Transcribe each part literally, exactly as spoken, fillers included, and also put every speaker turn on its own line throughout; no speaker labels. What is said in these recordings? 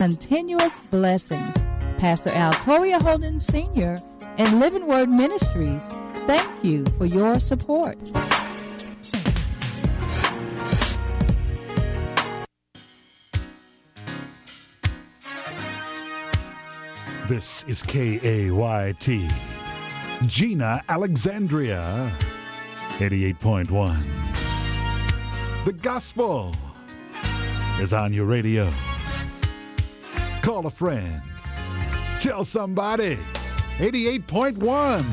continuous blessings. Pastor Al Toria Holden Senior and Living Word Ministries, thank you for your support.
This is K A Y T, Gina Alexandria, eighty-eight point one. The gospel is on your radio. Call a friend. Tell somebody. eighty-eight point one.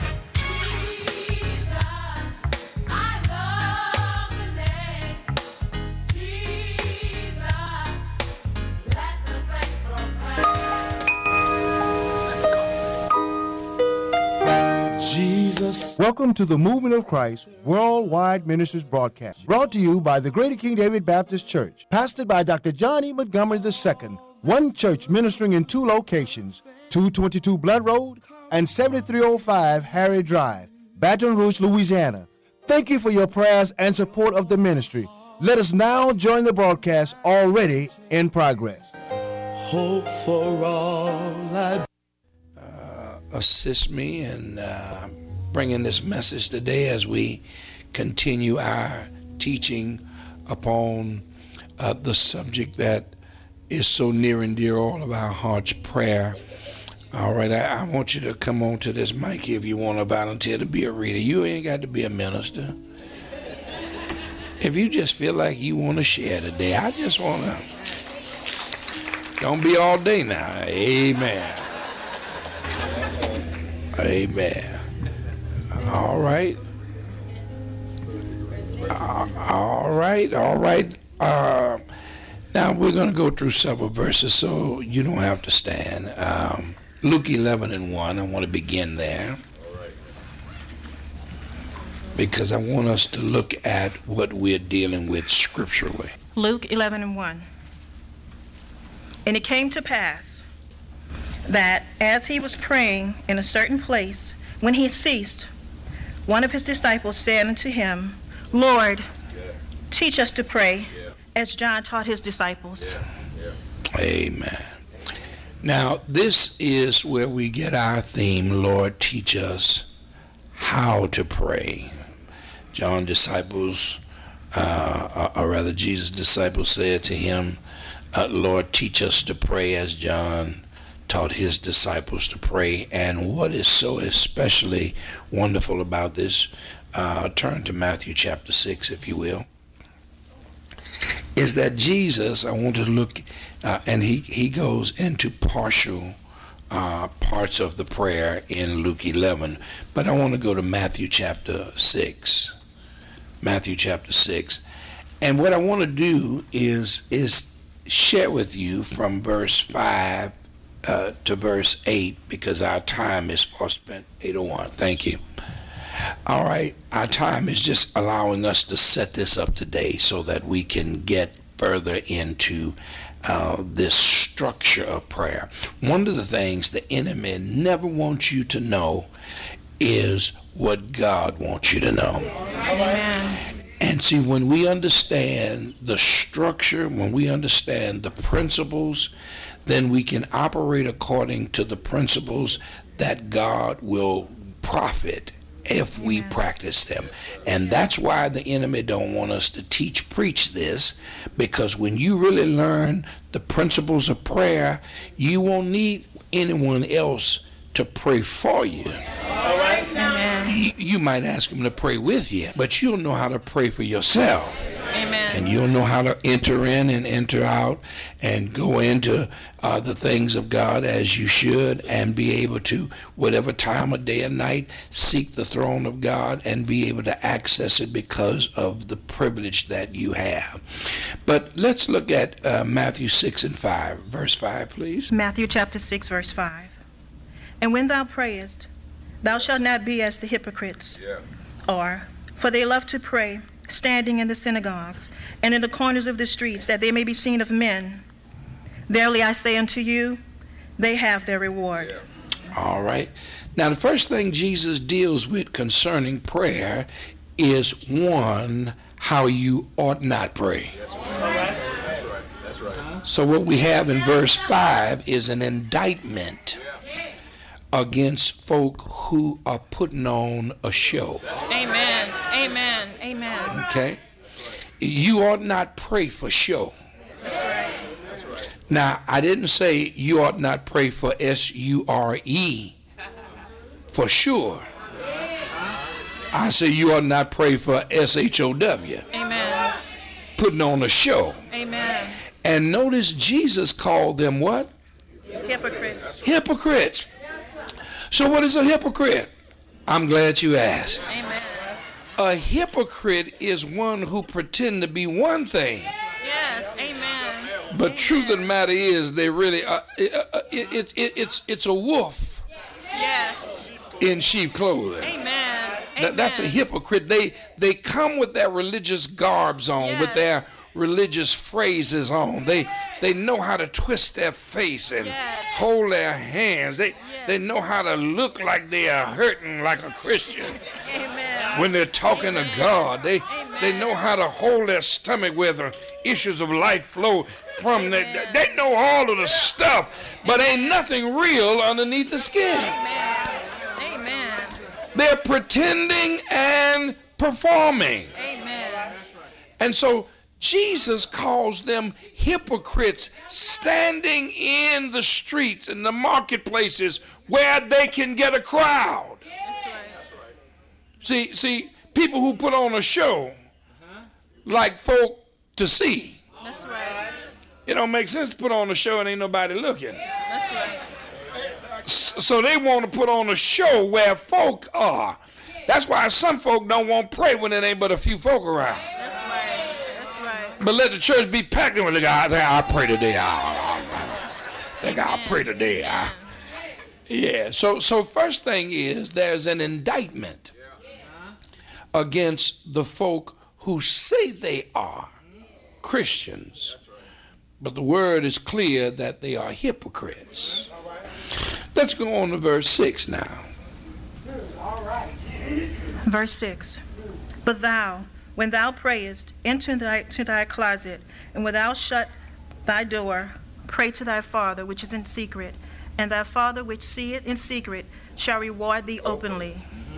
Jesus. Welcome to the Movement of Christ Worldwide Ministries broadcast, brought to you by the Greater King David Baptist Church, pastored by Doctor John E. Montgomery the Second, one church ministering in two locations, two twenty-two Blood Road and seventy-three oh five Harry Drive, Baton Rouge, Louisiana. Thank you for your prayers and support of the ministry. Let us now join the broadcast already in progress.
Hope for all I uh, assist me in uh, bringing this message today as we continue our teaching upon uh, the subject that is so near and dear all of our hearts, prayer. All right, I, I want you to come on to this mic if you want to volunteer to be a reader. You ain't got to be a minister. If you just feel like you want to share today, I just want to. Don't be all day now. Amen. Amen. All right. Uh, all right. All right. Uh, now we're going to go through several verses, so you don't have to stand. Um, Luke eleven and one. I want to begin there. Because I want us to look at what we're dealing with scripturally.
Luke eleven and one. And it came to pass that as he was praying in a certain place, when he ceased, one of his disciples said unto him, Lord, yeah. teach us to pray, yeah. as John taught his disciples.
Yeah. Yeah. Amen. Now, this is where we get our theme, Lord, teach us how to pray. John's disciples, uh, or rather Jesus' disciples said to him, uh, Lord, teach us to pray as John taught his disciples to pray. And what is so especially wonderful about this, uh, turn to Matthew chapter six, if you will, is that Jesus, I want to look, uh, and he, he goes into partial uh, parts of the prayer in Luke eleven, but I want to go to Matthew chapter six. Matthew chapter six. And what I want to do is is share with you from verse five uh, to verse eight, because our time is far spent. eight oh one. Thank you. All right. Our time is just allowing us to set this up today so that we can get further into uh, this structure of prayer. One of the things the enemy never wants you to know is what God wants you to know.
Amen.
And see, when we understand the structure, when we understand the principles, then we can operate according to the principles that God will profit if we
Amen.
practice them. And that's why the enemy don't want us to teach, preach this, because when you really learn the principles of prayer, you won't need anyone else to pray for you.
All right. Amen.
You, you might ask him to pray with you, but you'll know how to pray for yourself.
Amen.
And you'll know how to enter in and enter out and go into uh, the things of God as you should, and be able to, whatever time of day or night, seek the throne of God and be able to access it because of the privilege that you have. But let's look at uh, Matthew six and five. Verse five, please.
Matthew chapter six, verse five. And when thou prayest, thou shalt not be as the hypocrites,
Yeah.
or, for they love to pray, standing in the synagogues and in the corners of the streets, that they may be seen of men. Verily I say unto you, they have their reward.
Yeah.
All right. Now, the first thing Jesus deals with concerning prayer is, one, how you ought not pray.
That's right. That's right. That's right.
So what we have in verse five is an indictment against folk who are putting on a show.
Amen. Amen. Amen.
Okay? You ought not pray for show.
That's right.
Now, I didn't say you ought not pray for S U R E, for sure. I say you ought not pray for S H O W.
Amen.
Putting on a show.
Amen.
And notice Jesus called them what?
Hypocrites.
Hypocrites. So what is a hypocrite? I'm glad you asked.
Amen.
A hypocrite is one who pretend to be one thing.
Yes. Amen.
But
Amen.
truth of the matter is, they really uh, it, uh, it, it, it, it's it's a wolf
Yes.
in sheep clothing.
Amen.
That, that's a hypocrite. They they come with their religious garbs on,
Yes.
with their religious phrases on. They they know how to twist their face and
Yes.
hold their hands. They
Yes.
they know how to look like they are hurting like a Christian
Amen.
when they're talking
Amen.
to God. They
Amen.
they know how to hold their stomach where the issues of life flow from. They,
Amen.
they know all of the stuff, but ain't nothing real underneath the skin.
Amen. Amen.
They're pretending and performing.
Amen.
And so Jesus calls them hypocrites standing in the streets and the marketplaces where they can get a crowd.
That's right.
See, see, people who put on a show like folk to see.
That's right.
It don't make sense to put on a show and ain't nobody looking.
That's right.
S- So they want to put on a show where folk are. That's why some folk don't want to pray when there ain't but a few folk around.
That's right. That's right.
But let the church be packed in with the guy. I think I'll pray today. I, I think I'll pray today. I, yeah. So, so first thing is there's an indictment against the folk who say they are Christians, but the word is clear that they are hypocrites. Let's go on to verse six now.
Verse six. But thou, when thou prayest, enter thy, to thy closet, and when thou shut thy door, pray to thy Father which is in secret, and thy Father which seeth in secret shall reward thee openly.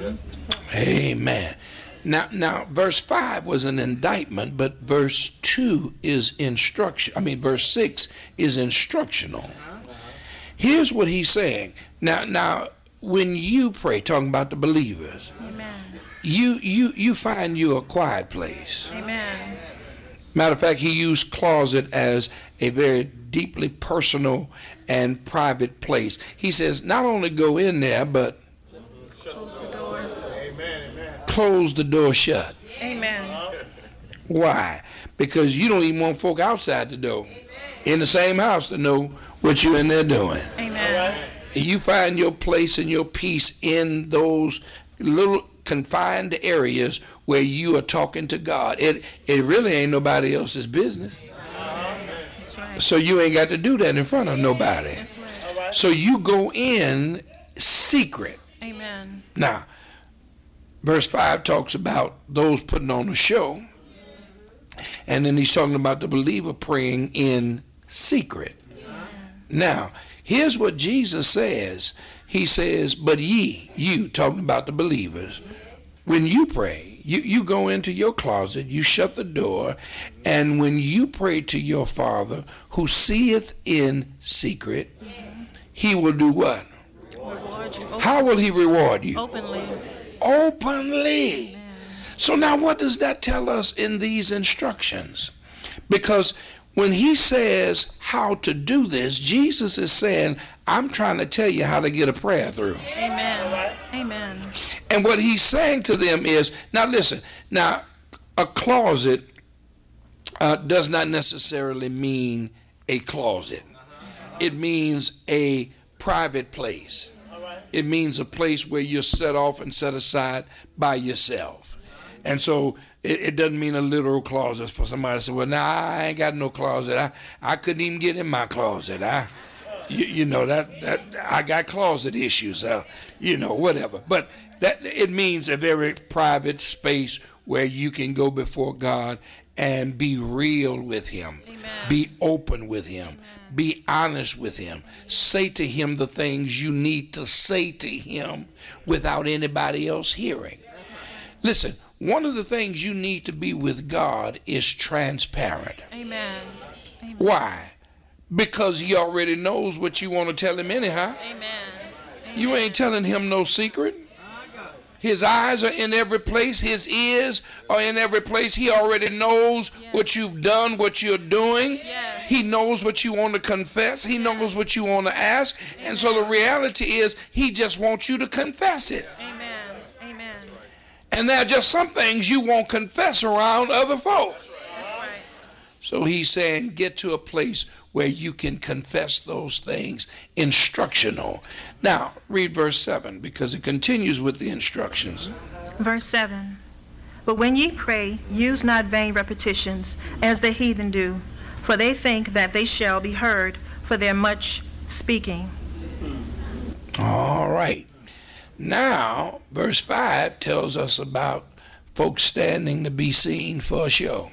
Amen. Now, now, verse five was an indictment, but verse two is instruction. I mean, verse six is instructional. Here's what he's saying. Now, now, when you pray, talking about the believers,
Amen.
you you you find you a quiet place.
Amen.
Matter of fact, he used closet as a very deeply personal and private place. He says, not only go in there, but
Close the door.
close the door shut.
Amen.
Why? Because you don't even want folk outside the door in the same house to know what you're in there doing.
Amen.
And you find your place and your peace in those little confined areas where you are talking to God. It it really ain't nobody else's business.
That's right.
So you ain't got to do that in front of nobody.
That's right.
So you go in secret.
Amen.
Now, verse five talks about those putting on a show. And then he's talking about the believer praying in secret. Now, here's what Jesus says. He says, but ye, you, talking about the believers, when you pray, you, you go into your closet, you shut the door, and when you pray to your Father who seeth in secret, he will do what?
Reward you open-
How will he reward you?
openly.
Openly.
Amen.
So now what does that tell us in these instructions? Because when he says how to do this, Jesus is saying, I'm trying to tell you how to get a prayer through.
Amen. Amen.
And what he's saying to them is, now listen, now a closet uh, does not necessarily mean a closet. It means a private place. It means a place where you're set off and set aside by yourself. And so it, it doesn't mean a literal closet for somebody to say, well, now nah, I ain't got no closet. I, I couldn't even get in my closet. I, you, you know, that, that I got closet issues, uh, you know, whatever. But that it means a very private space where you can go before God and be real with him.
Amen.
Be open with him. Amen. Be honest with him. Say to him the things you need to say to him without anybody else hearing. Listen, one of the things you need to be with God is transparent.
Amen. Amen.
Why? Because he already knows what you want to tell him anyhow.
Amen. Amen.
You ain't telling him no secret. His eyes are in every place. His ears are in every place. He already knows yes. what you've done, what you're doing.
Yes.
He knows what you want to confess. He yes. knows what you want to ask. Amen. And so the reality is he just wants you to confess it.
Amen. Amen.
And there are just some things you won't confess around other folks.
That's right.
So he's saying get to a place where you can confess those things, instructional. Now, read verse seven, because it continues with the instructions.
Verse seven, but when ye pray, use not vain repetitions, as the heathen do, for they think that they shall be heard for their much speaking.
All right. Now, verse five tells us about folks standing to be seen for a show.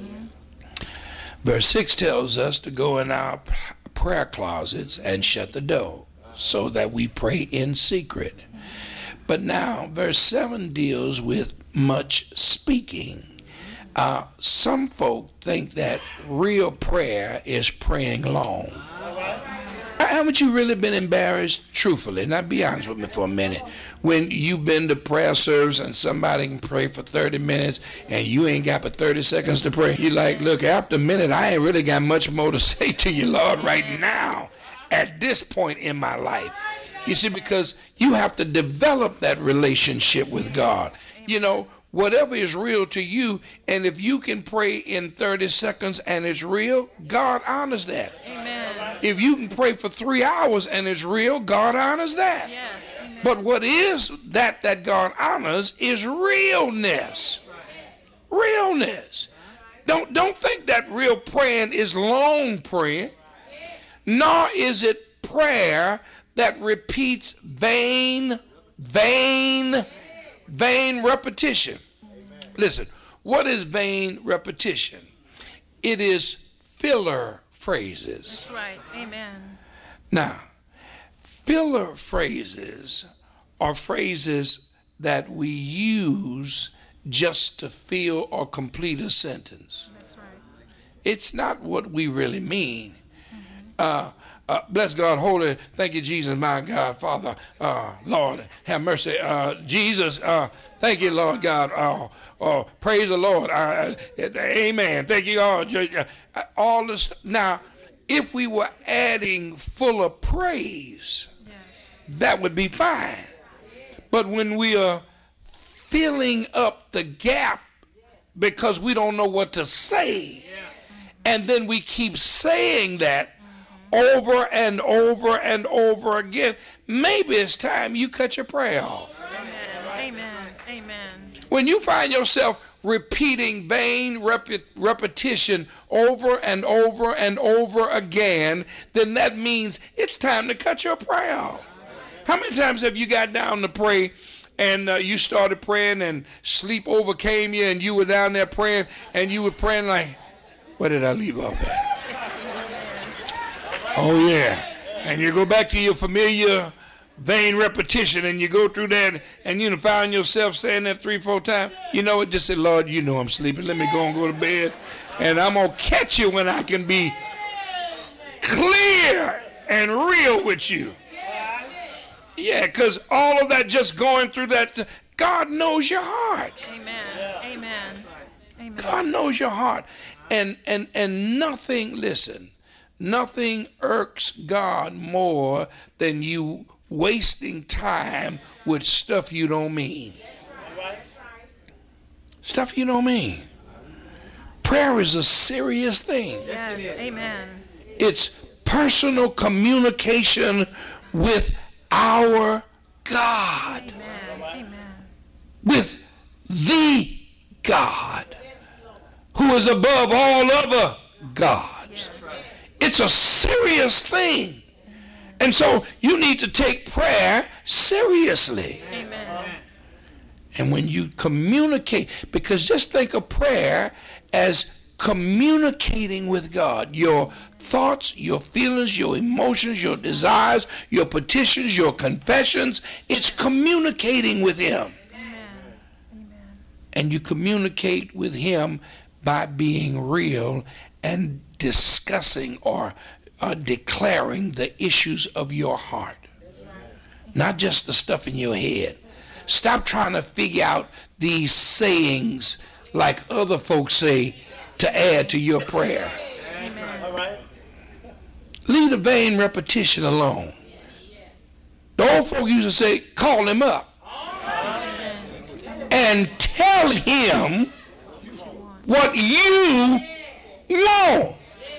Verse six tells us to go in our prayer closets and shut the door so that we pray in secret. But now verse seven deals with much speaking. Uh, some folk think that real prayer is praying long. Haven't you really been embarrassed? Truthfully, now be honest with me for a minute. When you've been to prayer service and somebody can pray for thirty minutes and you ain't got but thirty seconds to pray, you're like, look, after a minute, I ain't really got much more to say to you, Lord, right now, at this point in my life. You see, because you have to develop that relationship with God. You know, whatever is real to you, and if you can pray in thirty seconds and it's real, God honors that.
Amen.
If you can pray for three hours and it's real, God honors that.
Yes. Amen.
But what is that that God honors is realness. Realness. Don't, don't think that real praying is long praying, nor is it prayer that repeats vain, vain, vain repetition. Listen, what is vain repetition? It is filler phrases.
That's right. Amen.
Now, filler phrases are phrases that we use just to fill or complete a sentence.
That's right.
It's not what we really mean. Mm-hmm. Uh, uh, bless God, holy, thank you, Jesus, my God, Father, uh, Lord, have mercy. Uh, Jesus, uh, thank you, Lord God. Uh, uh, praise the Lord. Uh, uh, amen. Thank you, all. Uh, all this. Now, if we were adding full of praise,
yes.
that would be fine. But when we are filling up the gap because we don't know what to say, and then we keep saying that over and over and over again, maybe it's time you cut your prayer off.
Amen. Amen. Amen.
When you find yourself repeating vain rep- repetition over and over and over again, then that means it's time to cut your prayer off. How many times have you got down to pray and uh, you started praying and sleep overcame you and you were down there praying and you were praying like, where did I leave off at? Oh, yeah. And you go back to your familiar vain repetition and you go through that and you find yourself saying that three, four times. You know what? Just say, Lord, you know I'm sleeping. Let me go and go to bed. And I'm going to catch you when I can be clear and real with you. Yeah, because all of that just going through that, God knows your heart.
Amen. Amen. Amen.
God knows your heart. And, and, and nothing, listen, nothing irks God more than you wasting time with stuff you don't mean. Stuff you don't mean. Prayer is a serious thing.
Yes, amen.
It's personal communication with our God.
Amen. Amen.
With the God who is above all other gods.
Yes.
It's a serious thing. And so you need to take prayer seriously.
Amen.
And when you communicate, because just think of prayer as communicating with God. Your thoughts, your feelings, your emotions, your desires, your petitions, your confessions, it's communicating with him. Amen. And you communicate with him by being real and discussing or uh, declaring the issues of your heart. Not just the stuff in your head. Stop trying to figure out these sayings like other folks say to add to your prayer. Amen. All right. Leave the vain repetition alone. The old folk used to say, call him up. Amen. And tell him what you want.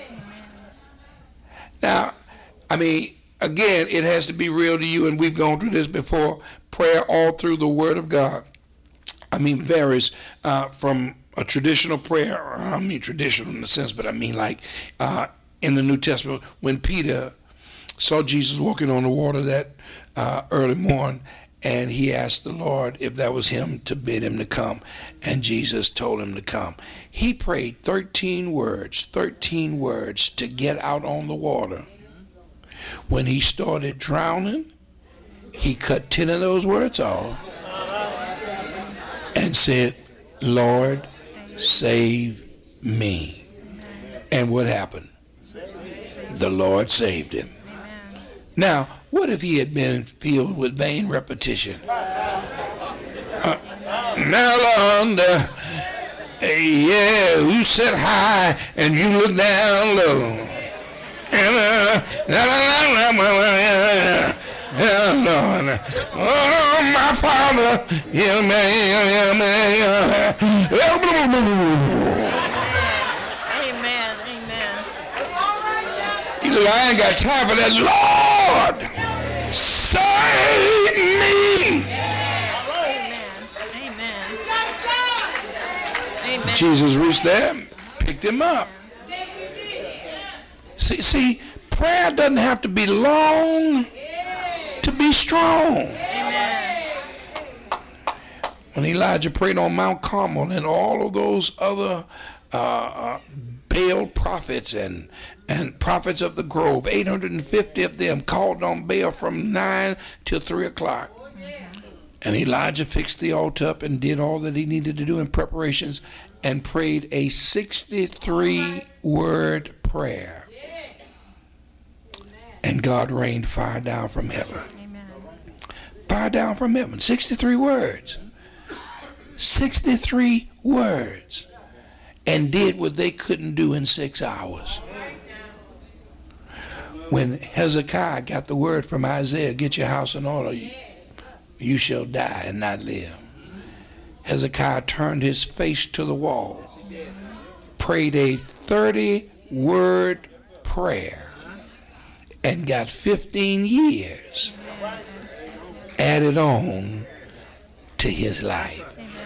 Now, I mean, again, it has to be real to you, and we've gone through this before. Prayer all through the Word of God, I mean, varies uh, from a traditional prayer. I don't mean traditional in the sense, but I mean like uh, in the New Testament, when Peter saw Jesus walking on the water that uh, early morning, and he asked the Lord if that was him to bid him to come, and Jesus told him to come. He prayed thirteen words, thirteen words to get out on the water. When he started drowning, he cut ten of those words off and said, Lord, save me. And what happened? The Lord saved him. Now, what if he had been filled with vain repetition? Uh, now, Lord, uh, yeah, you sit high and you look down low. And, uh, yeah, Lord. Oh, my Father. Yeah, man, yeah, man.
Amen. Amen.
You know, I ain't got time for that. Lord, save me.
Amen. Amen.
Jesus reached there and picked him up. See, see, prayer doesn't have to be long to be strong.
Amen.
When Elijah prayed on Mount Carmel and all of those other uh, uh, Baal prophets and and prophets of the grove, eight hundred fifty of them called on Baal from nine till three o'clock. Mm-hmm. And Elijah fixed the altar up and did all that he needed to do in preparations and prayed a sixty-three word prayer. And God rained fire down from heaven. Amen. Fire down from heaven. sixty-three words. sixty-three words. And did what they couldn't do in six hours. When Hezekiah got the word from Isaiah, get your house in order, you, you shall die and not live. Hezekiah turned his face to the wall, prayed a thirty word prayer, and got fifteen years added on to his life.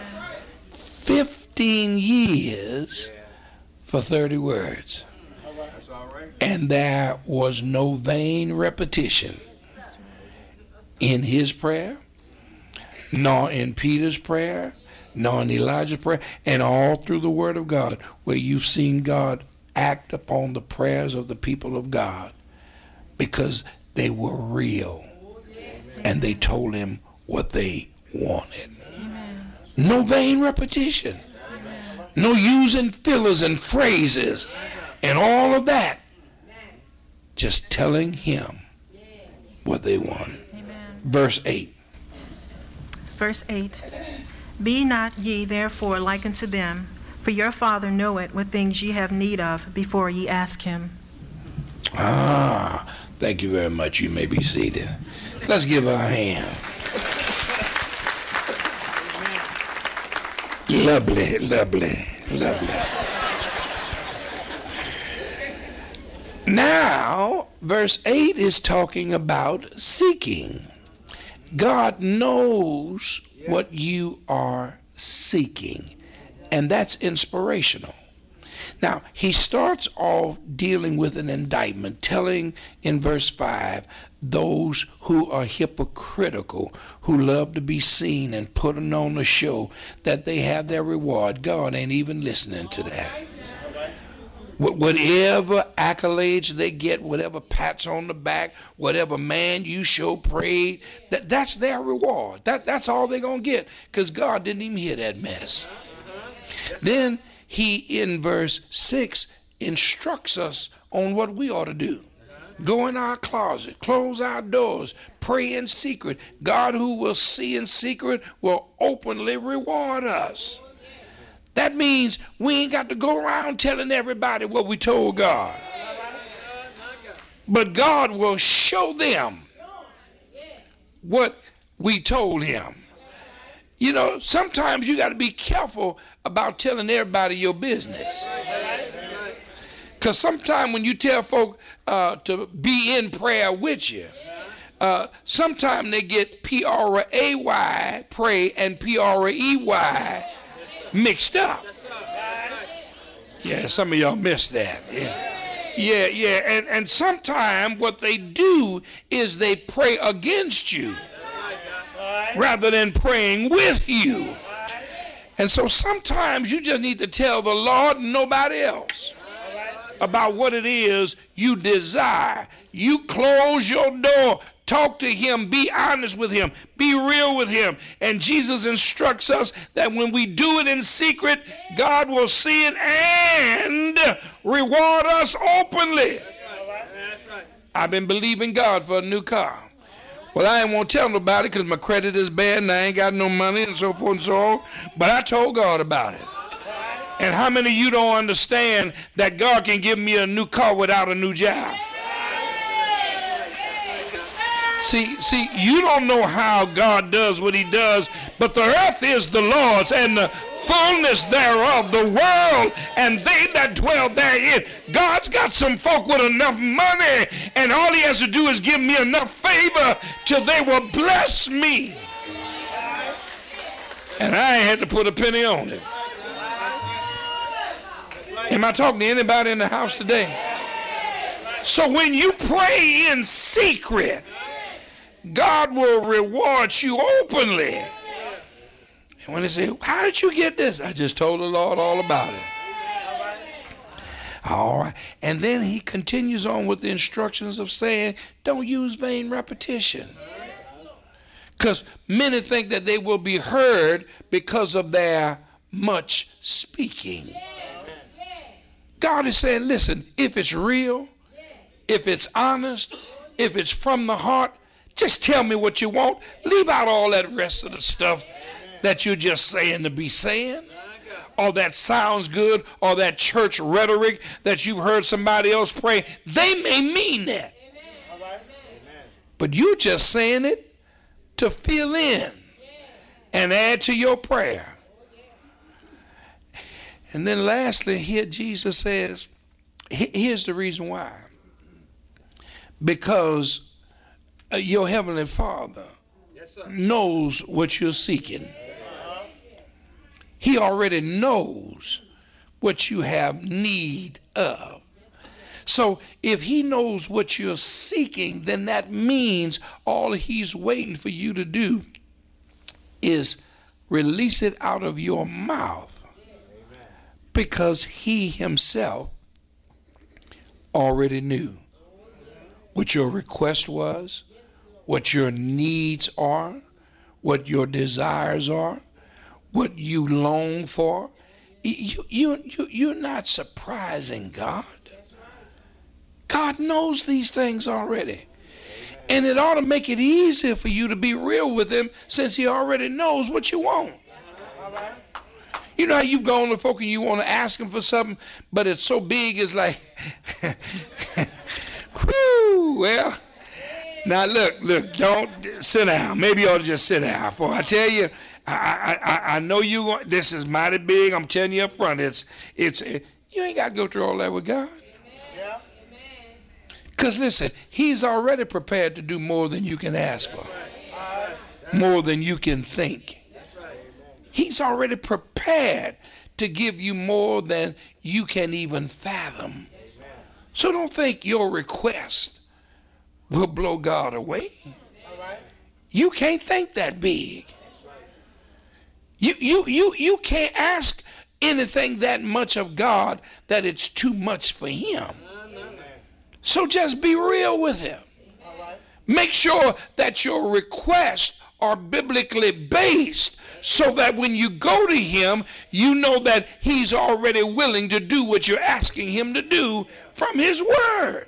fifteen years for thirty words. And there was no vain repetition in his prayer, nor in Peter's prayer, nor in Elijah's prayer, and all through the Word of God, where you've seen God act upon the prayers of the people of God. Because they were real and they told him what they wanted. Amen. No vain repetition. Amen. No using fillers and phrases and all of that. Just telling him what they wanted. Amen. Verse eight.
Verse eight. Be not ye therefore like unto them, for your Father knoweth what things ye have need of before ye ask him.
Ah, thank you very much. You may be seated. Let's give her a hand. Lovely, lovely, lovely. Now, verse eight is talking about seeking. God knows what you are seeking, and that's inspirational. Now, he starts off dealing with an indictment, telling in verse five, those who are hypocritical, who love to be seen and putting on a show, that they have their reward. God ain't even listening to that. Whatever accolades they get, whatever pats on the back, whatever man you show prayed, that, that's their reward. That, that's all they're going to get, because God didn't even hear that mess. Then he, in verse six, instructs us on what we ought to do. Go in our closet, close our doors, pray in secret. God, who will see in secret, will openly reward us. That means we ain't got to go around telling everybody what we told God. But God will show them what we told him. You know, sometimes you got to be careful about telling everybody your business. Because sometimes when you tell folk uh, to be in prayer with you, uh, sometimes they get P R A Y, pray, and P R E Y mixed up. Yeah, some of y'all missed that. Yeah, yeah, yeah. And, and sometimes what they do is they pray against you rather than praying with you. And so sometimes you just need to tell the Lord and nobody else about what it is you desire. You close your door. Talk to him. Be honest with him. Be real with him. And Jesus instructs us that when we do it in secret, God will see it and reward us openly. I've been believing God for a new car. Well, I ain't want to tell nobody because my credit is bad and I ain't got no money and so forth and so on. But I told God about it. And how many of you don't understand that God can give me a new car without a new job? See, see, you don't know how God does what he does, but the earth is the Lord's and the fullness thereof, the world and they that dwell therein. God's got some folk with enough money, and all he has to do is give me enough favor till they will bless me. And I ain't had to put a penny on it. Am I talking to anybody in the house today? So when you pray in secret, God will reward you openly. And when they say, how did you get this? I just told the Lord all about it. All right. And then he continues on with the instructions of saying, don't use vain repetition. Because many think that they will be heard because of their much speaking. God is saying, listen, if it's real, if it's honest, if it's from the heart, just tell me what you want. Leave out all that rest of the stuff that you're just saying to be saying, or that sounds good, or that church rhetoric that you've heard somebody else pray. They may mean that. But you just saying it to fill in and add to your prayer. And then lastly, here Jesus says, here's the reason why. Because your heavenly Father yes, knows what you're seeking. He already knows what you have need of. So if he knows what you're seeking, then that means all he's waiting for you to do is release it out of your mouth, because he himself already knew what your request was, what your needs are, what your desires are, what you long for. You, you, you, you're not surprising God. God knows these things already. And it ought to make it easier for you to be real with him, since he already knows what you want. You know how you've gone to folk and you want to ask him for something, but it's so big, it's like, whew, well, now look, look, don't sit down. Maybe you ought to just sit down. For I tell you, I, I, I know you want, this is mighty big. I'm telling you up front, it's, it's, it, you ain't got to go through all that with God. Because listen, he's already prepared to do more than you can ask for, more than you can think. He's already prepared to give you more than you can even fathom. So don't think your request will blow God away. You can't think that big. You, you, you, you can't ask anything that much of God that it's too much for him. So just be real with him. Make sure that your requests are biblically based so that when you go to him, you know that he's already willing to do what you're asking him to do from his word.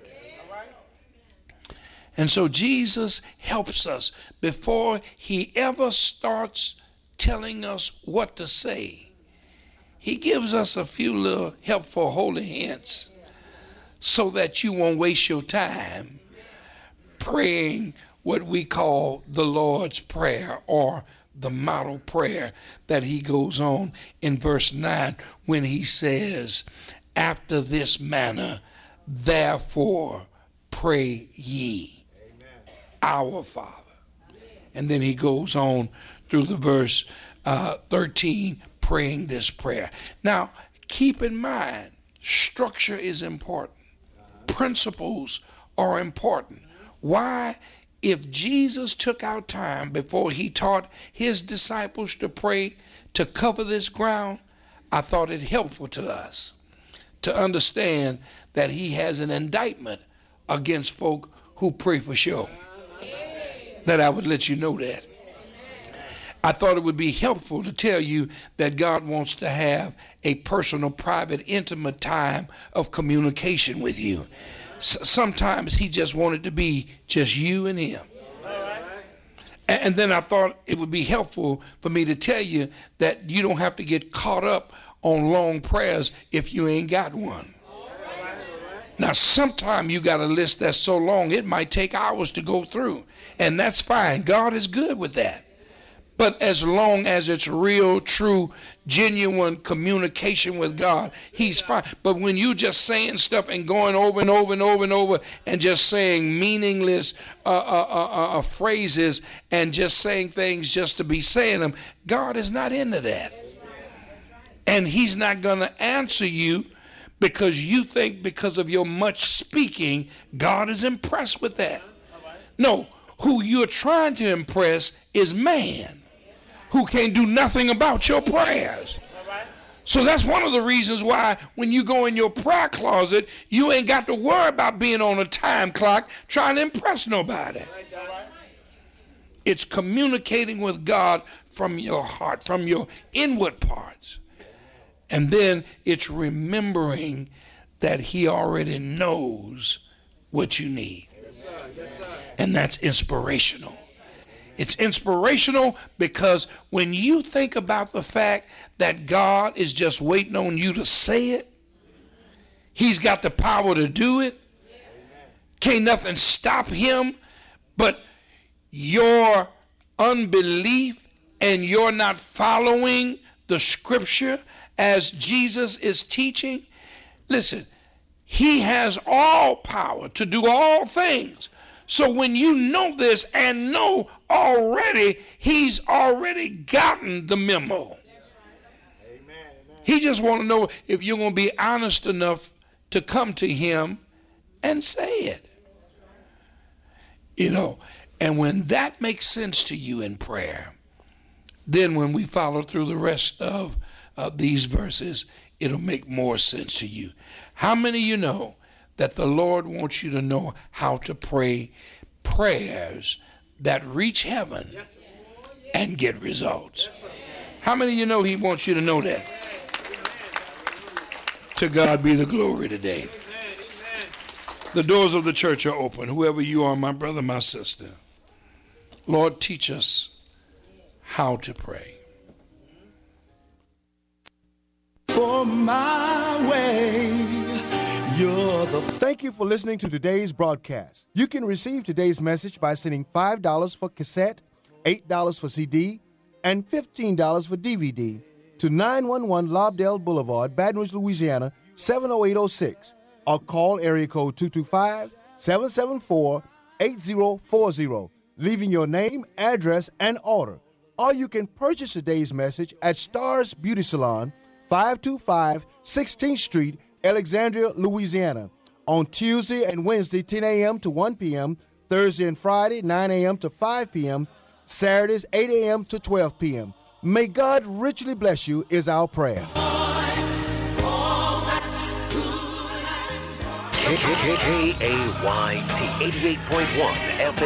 And so Jesus helps us before he ever starts telling us what to say. He gives us a few little helpful holy hints so that you won't waste your time praying what we call the Lord's Prayer, or the model prayer that he goes on in verse nine when he says, after this manner, therefore pray ye, Amen. Our Father. And then he goes on through the verse uh, thirteen, praying this prayer. Now, keep in mind, structure is important. Principles are important. Why? If Jesus took out time before he taught his disciples to pray to cover this ground, I thought it helpful to us to understand that he has an indictment against folk who pray for show. That I would let you know that. I thought it would be helpful to tell you that God wants to have a personal, private, intimate time of communication with you. S- sometimes he just wanted to be just you and him. And, and then I thought it would be helpful for me to tell you that you don't have to get caught up on long prayers if you ain't got one. Now, sometimes you got a list that's so long it might take hours to go through, and that's fine. God is good with that. But as long as it's real, true, genuine communication with God, he's fine. But when you just saying stuff and going over and over and over and over and just saying meaningless uh, uh, uh, uh, phrases and just saying things just to be saying them, God is not into that. And he's not going to answer you because you think because of your much speaking, God is impressed with that. No, who you're trying to impress is man, who can't do nothing about your prayers. So that's one of the reasons why when you go in your prayer closet, you ain't got to worry about being on a time clock trying to impress nobody. It's communicating with God from your heart, from your inward parts. And then it's remembering that he already knows what you need. And that's inspirational. It's inspirational because when you think about the fact that God is just waiting on you to say it, he's got the power to do it. Can't nothing stop him but your unbelief and you're not following the scripture as Jesus is teaching. Listen, he has all power to do all things. So when you know this and know already, he's already gotten the memo. He just want to know if you're going to be honest enough to come to him and say it. You know, and when that makes sense to you in prayer, then when we follow through the rest of uh, these verses, it'll make more sense to you. How many of you know that the Lord wants you to know how to pray prayers that reach heaven and get results? How many of you know he wants you to know that? To God be the glory today. The doors of the church are open. Whoever you are, my brother, my sister, Lord, teach us how to pray.
For my way, you're the... Thank you for listening to today's broadcast. You can receive today's message by sending five dollars for cassette, eight dollars for C D, and fifteen dollars for D V D to nine one one Lobdell Boulevard, Baton Rouge, Louisiana, seven oh eight oh six, or call area code two two five, seven seven four, eight zero four zero, leaving your name, address, and order. Or you can purchase today's message at Stars Beauty Salon, five two five sixteenth Street, Alexandria, Louisiana. On Tuesday and Wednesday, ten a.m. to one p.m., Thursday and Friday, nine a.m. to five p.m., Saturdays, eight a.m. to twelve p.m. May God richly bless you is our prayer.
K A Y T eighty-eight point one F M.